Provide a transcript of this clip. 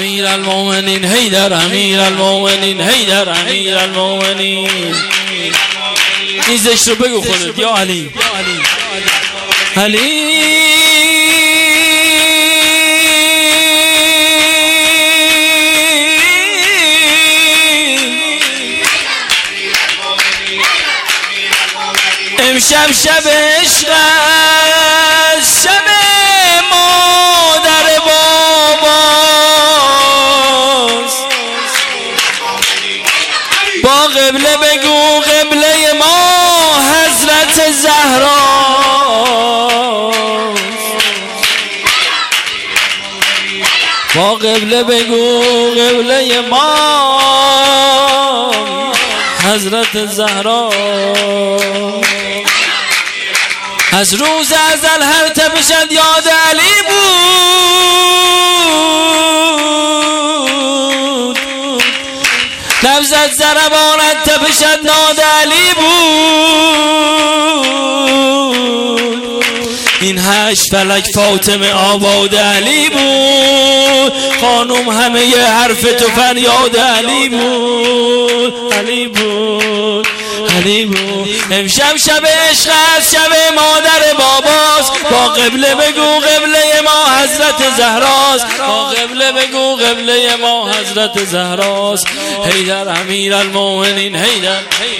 امیر المؤمنین حیدر امیر المؤمنین حیدر امیر المؤمنین. این زشت رو بگو خودت یا علی علی. امشب شب عشق است، شب مادر باباست. با قبله بگو قبله ما حضرت زهراست. با قبله بگو قبله ما حضرت زهراست. از روز ازل هر تپشت یاد علی بود، لفظت ضربانت تپشت ناد علی بود. این 8 فلک فاطمه آباد علی بود، خانم همه ی حرف تو فریاد علی بود علی بود علی بود. امشب شب عشق است، شب مادر باباست. با قبله بگو قبله ما حضرت زهراست. با قبله بگو قبله ما حضرت زهراست. حیدر امیر المؤمنین حیدر.